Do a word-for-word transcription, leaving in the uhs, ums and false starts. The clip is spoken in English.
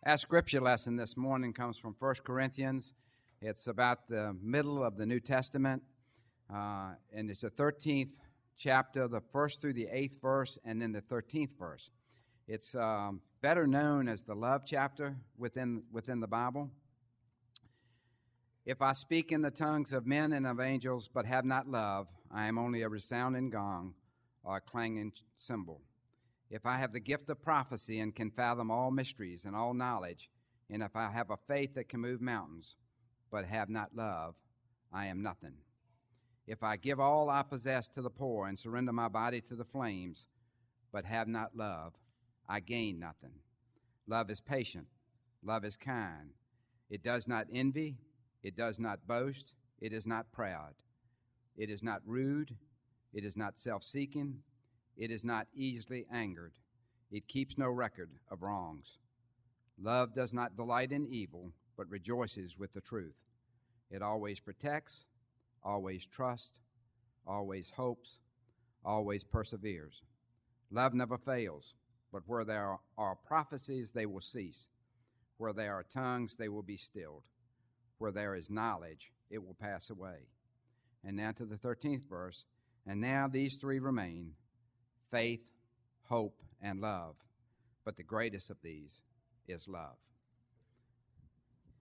Our scripture lesson this morning comes from First Corinthians. It's about the middle of the New Testament, uh, and it's the thirteenth chapter, the first through the eighth verse, and then the thirteenth verse. It's um, better known as the love chapter within, within the Bible. If I speak in the tongues of men and of angels, but have not love, I am only a resounding gong or a clanging cymbal. If I have the gift of prophecy and can fathom all mysteries and all knowledge, and if I have a faith that can move mountains, but have not love, I am nothing. If I give all I possess to the poor and surrender my body to the flames, but have not love, I gain nothing. Love is patient. Love is kind. It does not envy. It does not boast. It is not proud. It is not rude. It is not self-seeking. It is not easily angered. It keeps no record of wrongs. Love does not delight in evil, but rejoices with the truth. It always protects, always trusts, always hopes, always perseveres. Love never fails, but where there are prophecies, they will cease. Where there are tongues, they will be stilled. Where there is knowledge, it will pass away. And now to the thirteenth verse. And now these three remain: faith, hope, and love. But the greatest of these is love.